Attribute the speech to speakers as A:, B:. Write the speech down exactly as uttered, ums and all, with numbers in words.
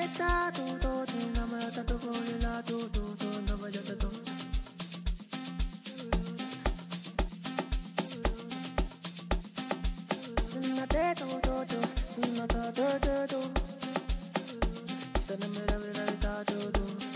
A: ta tu to tu na ma ta to ko la tu tu tu na ma ja ta to Sinna te to to to sinna ta to to to Sinna mera mera ta to to